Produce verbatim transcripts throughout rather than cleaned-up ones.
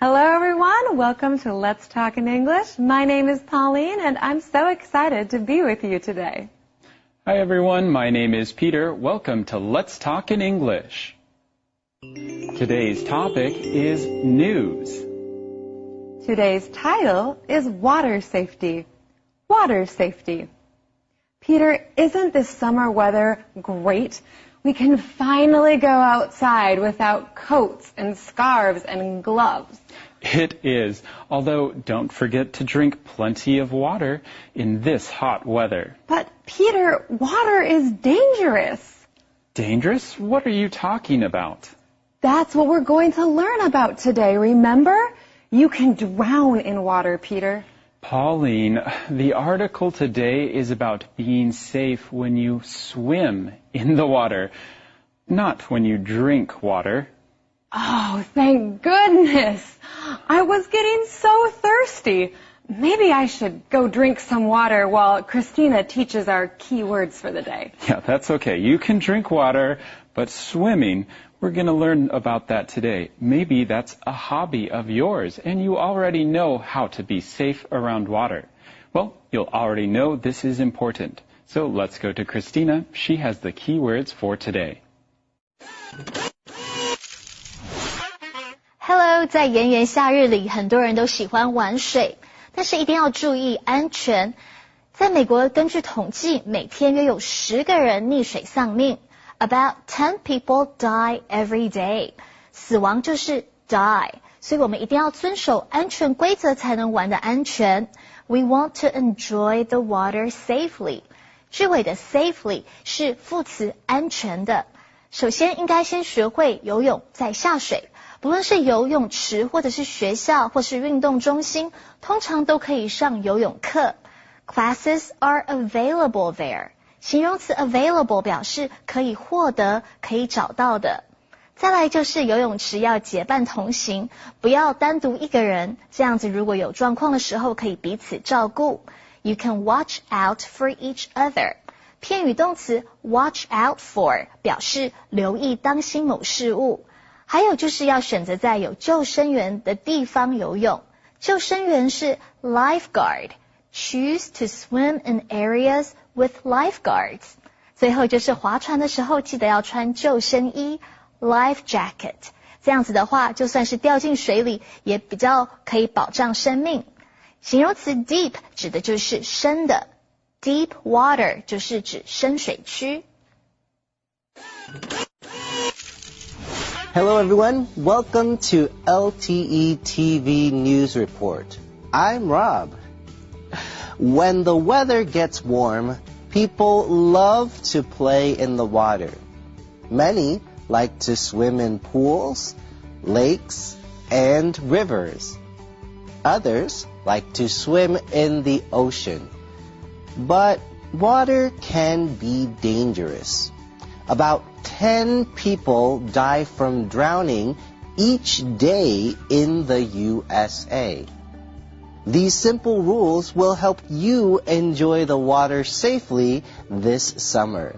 Hello everyone, welcome to Let's Talk in English. My name is Pauline and I'm so excited to be with you today. Hi everyone, my name is Peter. Welcome to Let's Talk in English. Today's topic is news. Today's title is water safety. Water safety. Peter, isn't this summer weather great? We can finally go outside without coats and scarves and gloves. It is, although don't forget to drink plenty of water in this hot weather. But Peter, water is dangerous. Dangerous? What are you talking about? That's what we're going to learn about today, remember? You can drown in water, Peter. Pauline, the article today is about being safe when you swim in the water, not when you drink water. Oh, thank goodness. I was getting so thirsty. Maybe I should go drink some water while Christina teaches our key words for the day. Yeah, that's okay. You can drink water, but swimming, we're going to learn about that today. Maybe that's a hobby of yours, and you already know how to be safe around water. Well, you'll already know this is important. So let's go to Christina. She has the key words for today. Hello， 在炎炎夏日里，很多人都喜欢玩水，但是一定要注意安全。在美国，根据统计，每天约有十个人溺水丧命。About ten people die every day. 死亡就是 die， 所以我们一定要遵守安全规则才能玩得安全。We want to enjoy the water safely. 句尾的 safely 是副词安全的。首先应该先学会游泳再下水，不论是游泳池或者是学校或是运动中心，通常都可以上游泳课。Classes are available there. 形容词 available 表示可以获得、可以找到的。再来就是游泳池要结伴同行，不要单独一个人，这样子如果有状况的时候可以彼此照顾。You can watch out for each other. 片语动词 watch out for 表示留意当心某事物。还有就是要选择在有救生员的地方游泳。救生员是 lifeguard.Choose to swim in areas with lifeguards. 最后就是划船的时候记得要穿救生衣 life jacket. 这样子的话就算是掉进水里也比较可以保障生命。形容词 deep 指的就是深的 deep water 就是指深水区。 Hello everyone, welcome to L T E T V News Report. I'm Rob.When the weather gets warm, people love to play in the water. Many like to swim in pools, lakes, and rivers. Others like to swim in the ocean. But water can be dangerous. About ten people die from drowning each day in the U S A.These simple rules will help you enjoy the water safely this summer.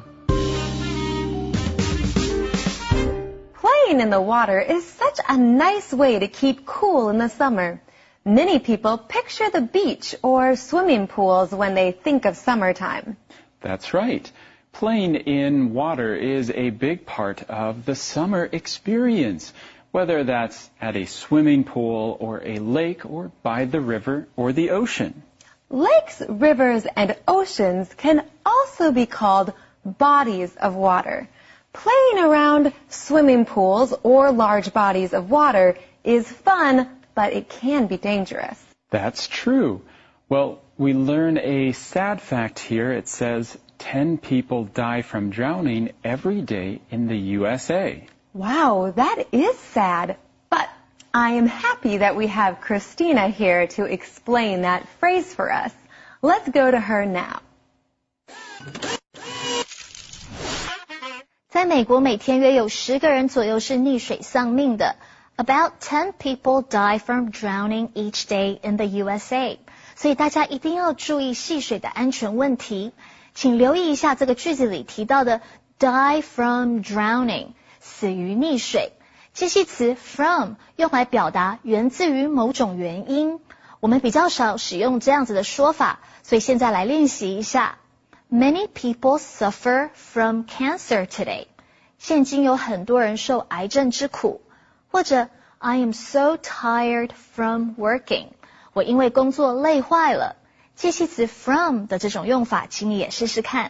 Playing in the water is such a nice way to keep cool in the summer. Many people picture the beach or swimming pools when they think of summertime. That's right. Playing in water is a big part of the summer experience.Whether that's at a swimming pool or a lake or by the river or the ocean. Lakes, rivers, and oceans can also be called bodies of water. Playing around swimming pools or large bodies of water is fun, but it can be dangerous. That's true. Well, we learn a sad fact here. It says ten people die from drowning every day in the U S A.Wow, that is sad. But I am happy that we have Christina here to explain that phrase for us. Let's go to her now. 在美国，每天约有十个人左右是溺水丧命的。About ten people die from drowning each day in the U S A. 所以大家一定要注意戏水的安全问题。请留意一下这个句子里提到的 die from drowning.死于溺水， 介系词 from 用来表达源自于某种原因，我们比较少使用这样子的说法，所以现在来练习一下。Many people suffer from cancer today. 现今有很多人受癌症之苦。或者 I am so tired from working. 我因为工作累坏了。介系词 from 的这种用法，请你也试试看。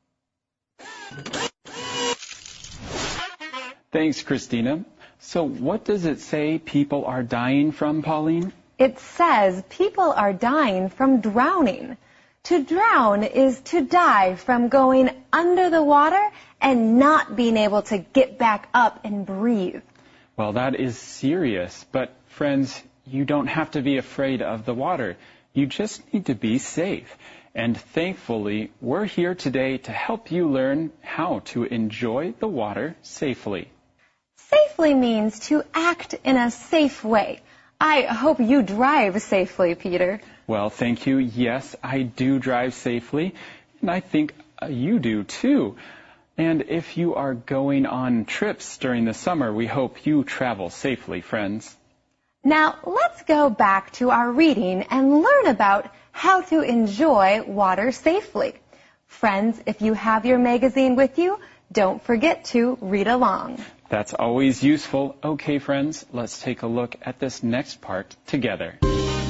Thanks, Christina. So what does it say people are dying from, Pauline? It says people are dying from drowning. To drown is to die from going under the water and not being able to get back up and breathe. Well, that is serious. But friends, you don't have to be afraid of the water. You just need to be safe. And thankfully, we're here today to help you learn how to enjoy the water safely. Safely means to act in a safe way. I hope you drive safely, Peter. Well, thank you. Yes, I do drive safely. And I think uh, you do too. And if you are going on trips during the summer, we hope you travel safely, friends. Now, let's go back to our reading and learn about how to enjoy water safely. Friends, if you have your magazine with you, don't forget to read along. That's always useful. Okay, friends, let's take a look at this next part together.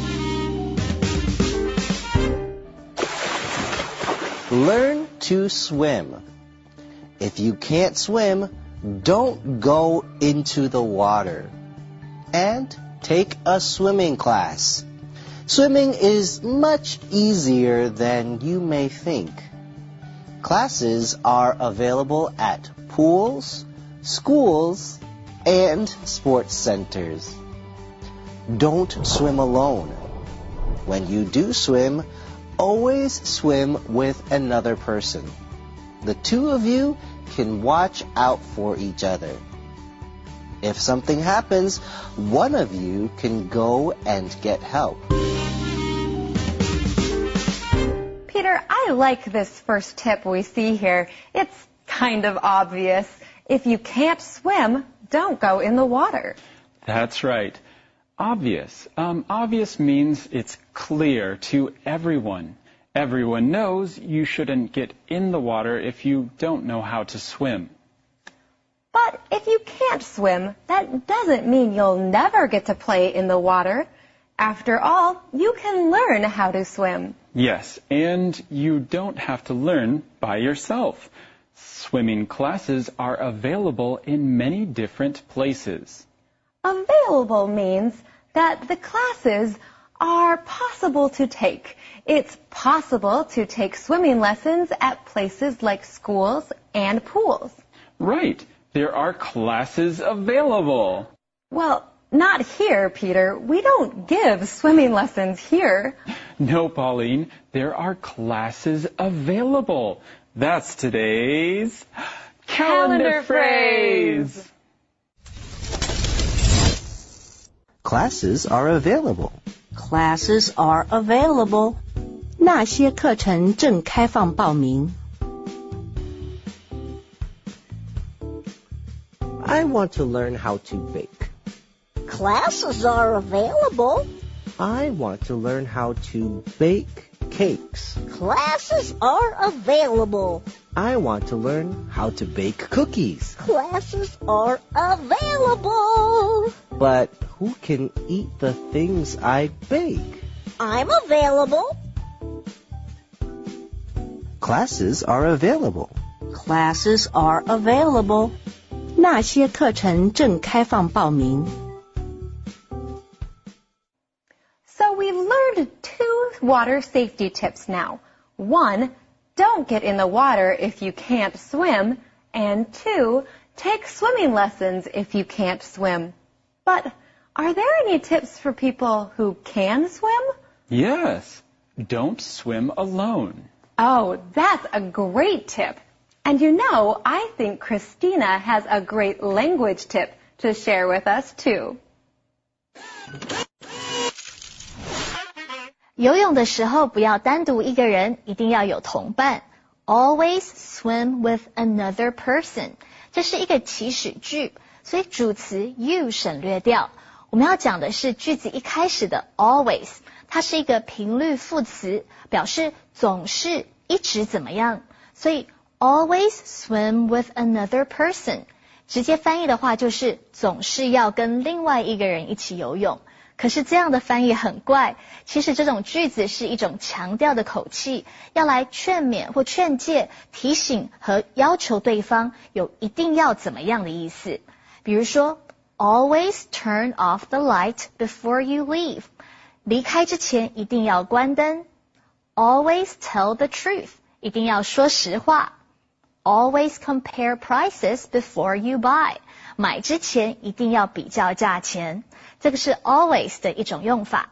Learn to swim. If you can't swim, don't go into the water. And take a swimming class. Swimming is much easier than you may think. Classes are available at pools, schools, and sports centers. Don't swim alone. When you do swim, always swim with another person. The two of you can watch out for each other. If something happens, one of you can go and get help. Peter, I like this first tip we see here. It's kind of obvious. If you can't swim, don't go in the water. That's right. Obvious. Um, obvious means it's clear to everyone. Everyone knows you shouldn't get in the water if you don't know how to swim. But if you can't swim, that doesn't mean you'll never get to play in the water. After all, you can learn how to swim. Yes, and you don't have to learn by yourself. Swimming classes are available in many different places. Available means that the classes are possible to take. It's possible to take swimming lessons at places like schools and pools. Right. There are classes available. Well, not here, Peter. We don't give swimming lessons here. No, Pauline. There are classes available. That's today's calendar, calendar phrase. Classes are available. Classes are available. 那些课程正开放报名。 I want to learn how to bake. Classes are available. I want to learn how to bake cakes. Classes are available. I want to learn how to bake cookies. Classes are available. But who can eat the things I bake? I'm available. Classes are available. Classes are available. 那些课程正开放报名。 So we've learned two water safety tips now. One, don't get in the water if you can't swim. And two, take swimming lessons if you can't swim. But are there any tips for people who can swim? Yes. Don't swim alone. Oh, that's a great tip. And you know, I think Christina has a great language tip to share with us too. 游泳的时候不要单独一个人，一定要有同伴。Always swim with another person. 这是一个祈使句， 所以主词 you 省略掉。我们要讲的是句子一开始的 always， 它是一个频率副词，表示总是一直怎么样。所以 always swim with another person， 直接翻译的话就是总是要跟另外一个人一起游泳。可是这样的翻译很怪，其实这种句子是一种强调的口气，要来劝勉或劝诫、提醒和要求对方有一定要怎么样的意思。比如说 always turn off the light before you leave， 离开之前一定要关灯。 always tell the truth， 一定要说实话。 always compare prices before you buy， 买之前一定要比较价钱。这个是 always 的一种用法。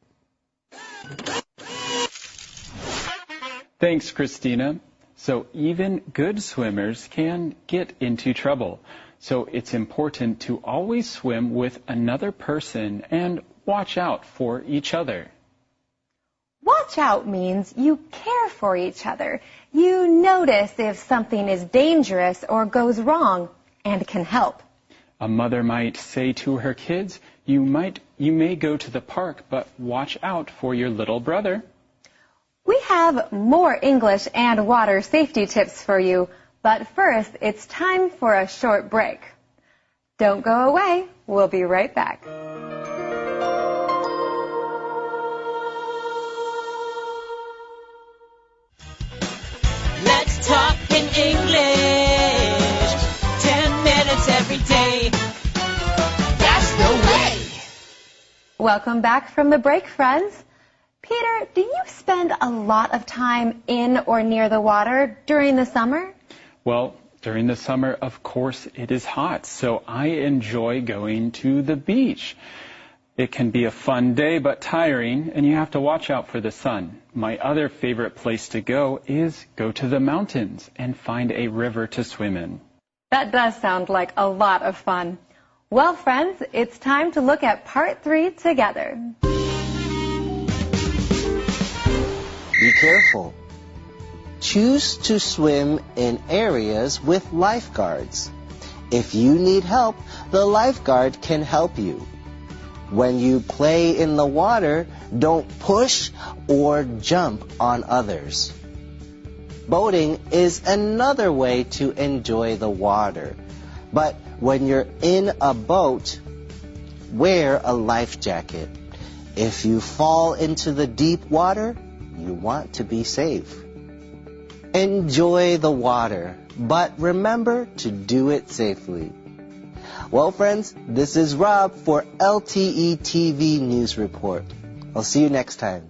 Thanks, Christina. So even good swimmers can get into trouble. So it's important to always swim with another person and watch out for each other. Watch out means you care for each other. You notice if something is dangerous or goes wrong and can help. A mother might say to her kids, you might, you may go to the park, but watch out for your little brother. We have more English and water safety tips for you, but first it's time for a short break. Don't go away. We'll be right back. Let's talk in English. Ten minutes every day. That's the way. Welcome back from the break, friends. Peter, do you spend a lot of time in or near the water during the summer? Well, during the summer, of course, it is hot, so I enjoy going to the beach. It can be a fun day, but tiring, and you have to watch out for the sun. My other favorite place to go is go to the mountains and find a river to swim in. That does sound like a lot of fun. Well, friends, it's time to look at part three together. Be careful. Choose to swim in areas with lifeguards. If you need help, the lifeguard can help you. When you play in the water, don't push or jump on others. Boating is another way to enjoy the water. But when you're in a boat, wear a life jacket. If you fall into the deep water, you want to be safe. Enjoy the water, but remember to do it safely. Well, friends, this is Rob for L T E T V News Report. I'll see you next time.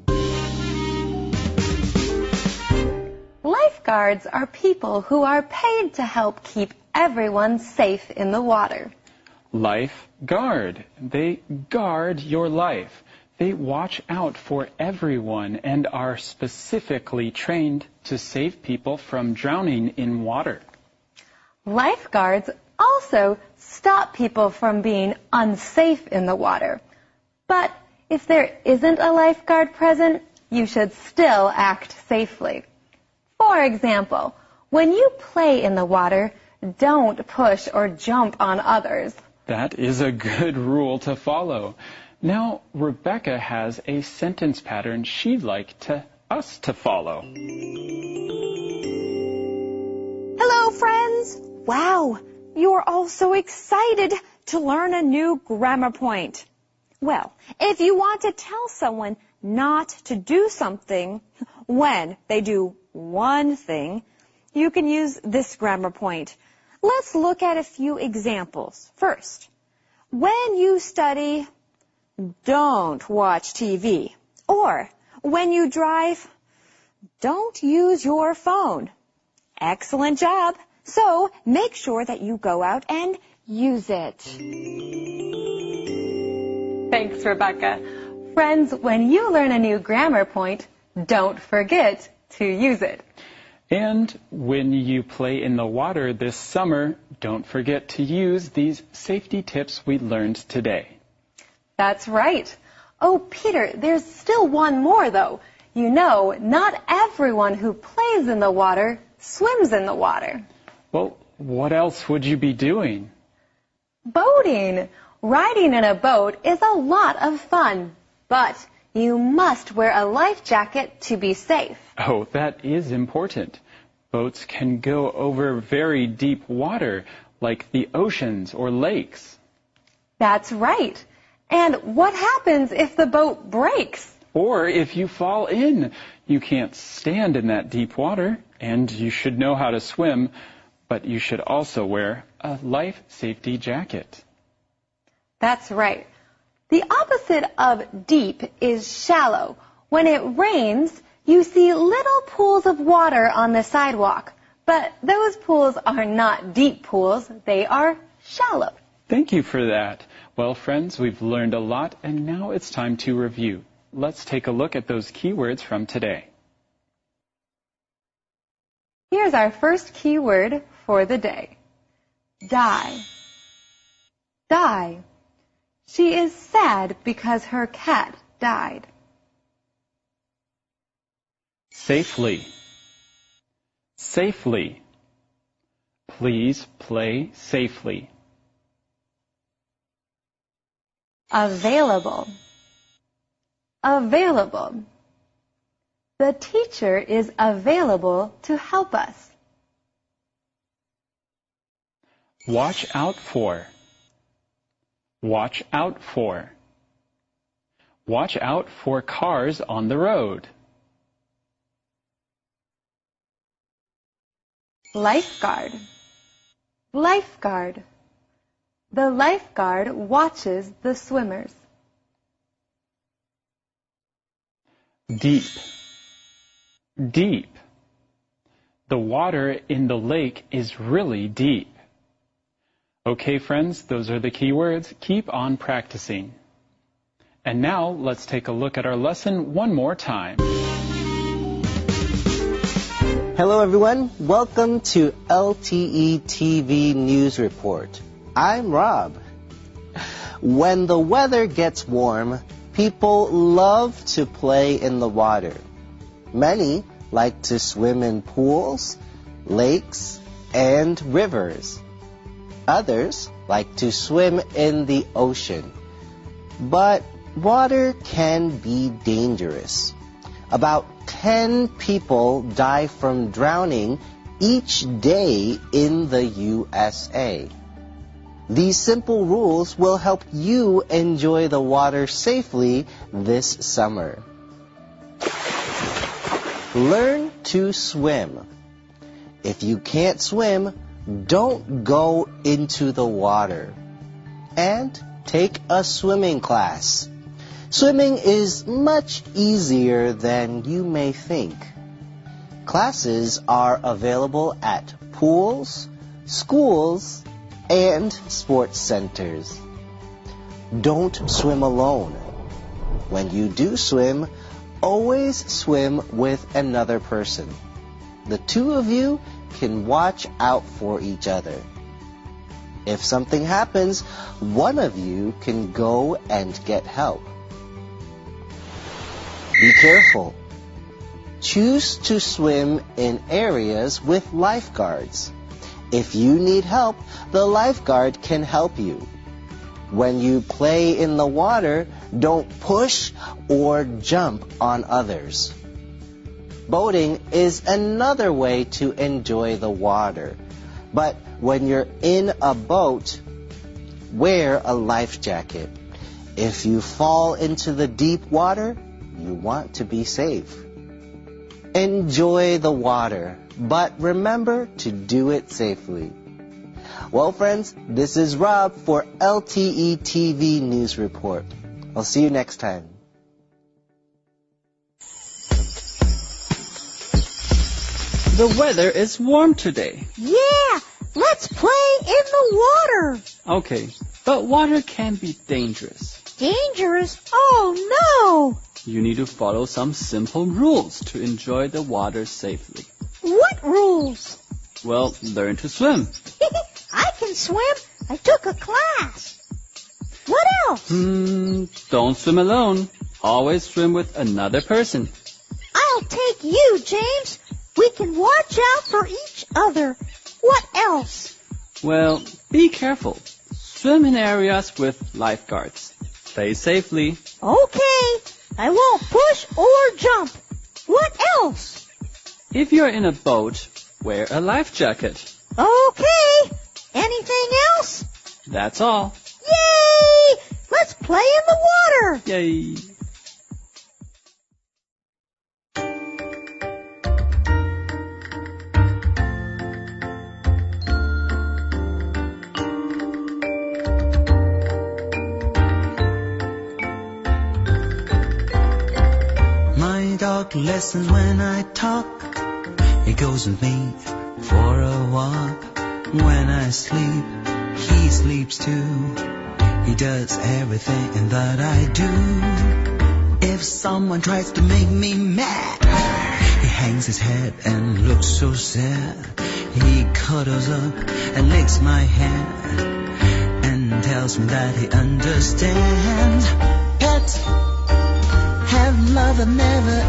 Lifeguards are people who are paid to help keep everyone safe in the water. Lifeguard. They guard your life. They watch out for everyone and are specifically trained to save people from drowning in water. Lifeguards also stop people from being unsafe in the water. But if there isn't a lifeguard present, you should still act safely. For example, when you play in the water, don't push or jump on others. That is a good rule to follow. Now, Rebecca has a sentence pattern she'd like to, us to follow. Hello, friends! Wow, you're all so excited to learn a new grammar point. Well, if you want to tell someone not to do something when they do one thing, you can use this grammar point. Let's look at a few examples. First, when you study, don't watch T V. Or, when you drive, don't use your phone. Excellent job. So, make sure that you go out and use it. Thanks, Rebecca. Friends, when you learn a new grammar point, don't forget to use it. And when you play in the water this summer, don't forget to use these safety tips we learned today. That's right. Oh, Peter, there's still one more, though. You know, not everyone who plays in the water swims in the water. Well, what else would you be doing? Boating. Riding in a boat is a lot of fun, but you must wear a life jacket to be safe. Oh, that is important. Boats can go over very deep water, like the oceans or lakes. That's right. And what happens if the boat breaks? Or if you fall in, you can't stand in that deep water, and you should know how to swim, but you should also wear a life safety jacket. That's right. The opposite of deep is shallow. When it rains, you see little pools of water on the sidewalk. But those pools are not deep pools, they are shallow. Thank you for that. Well, friends, we've learned a lot, and now it's time to review. Let's take a look at those keywords from today. Here's our first keyword for the day. Die. Die. She is sad because her cat died. Safely. Safely. Please play safely. Available. Available. The teacher is available to help us. Watch out for. Watch out for. Watch out for cars on the road. Lifeguard. Lifeguard. The lifeguard watches the swimmers. Deep. Deep. The water in the lake is really deep. Okay, friends, those are the key words. Keep on practicing. And now let's take a look at our lesson one more time. Hello everyone, welcome to L T E T V News Report. I'm Rob. When the weather gets warm, people love to play in the water. Many like to swim in pools, lakes, and rivers. Others like to swim in the ocean. But water can be dangerous. About ten people die from drowning each day in the U S A. These simple rules will help you enjoy the water safely this summer. Learn to swim. If you can't swim, don't go into the water. And take a swimming class. Swimming is much easier than you may think. Classes are available at pools, schools, and sports centers. Don't swim alone. When you do swim, always swim with another person. The two of you can watch out for each other. If something happens, one of you can go and get help. Be careful. Choose to swim in areas with lifeguards. If you need help, the lifeguard can help you. When you play in the water, don't push or jump on others. Boating is another way to enjoy the water. But when you're in a boat, wear a life jacket. If you fall into the deep water, you want to be safe. Enjoy the water, but remember to do it safely. Well, friends, this is Rob for L T E T V News Report. I'll see you next time. The weather is warm today. Yeah, let's play in the water. Okay, but water can be dangerous. Dangerous? Oh, no. You need to follow some simple rules to enjoy the water safely. What rules? Well, learn to swim. I can swim. I took a class. What else? Hmm, don't swim alone. Always swim with another person. I'll take you, James. We can watch out for each other. What else? Well, be careful. Swim in areas with lifeguards. Play safely. Okay, I won't push or jump. What else? If you're in a boat, wear a life jacket. Okay, anything else? That's all. Yay! Let's play in the water. Yay! My dog listens when I talk. He goes with me for a walk. When I sleep, he sleeps too. He does everything that I do. If someone tries to make me mad, he hangs his head and looks so sad. He cuddles up and licks my hand and tells me that he understands. Pets have love that never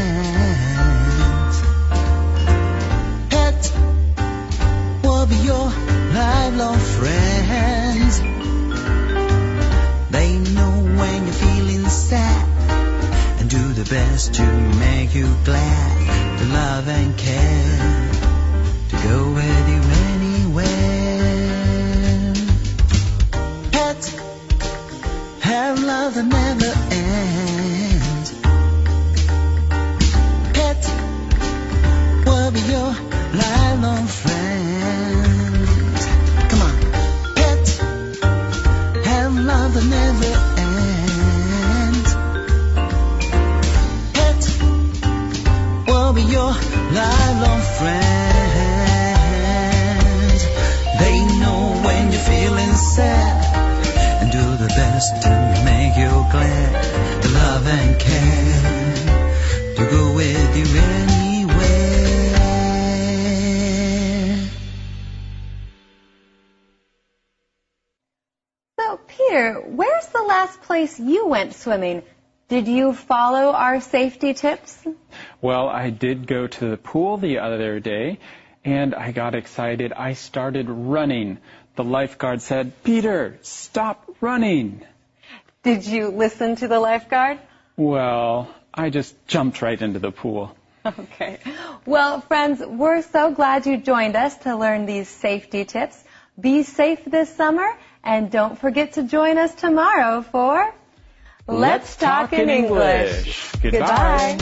ends. Pets will be your lifelong friends. They know when you're feeling sad and do the best to make you glad. To love and care, to go with you anywhere. Pets have love that never ends. Pets will be your lifelong friends. Come on. Pets have love that never ends. Pets will be your lifelong friends. They know when you're feeling sad and do the best to make you glad. To love and care, to go with you anywhere. So, Peter, where's the last place you went swimming? Did you follow our safety tips? Well, I did go to the pool the other day, and I got excited. I started running. The lifeguard said, "Peter, stop running." Did you listen to the lifeguard? Well, I just jumped right into the pool. Okay. Well, friends, we're so glad you joined us to learn these safety tips. Be safe this summer, and don't forget to join us tomorrow for Let's Talk in English. Goodbye. Goodbye.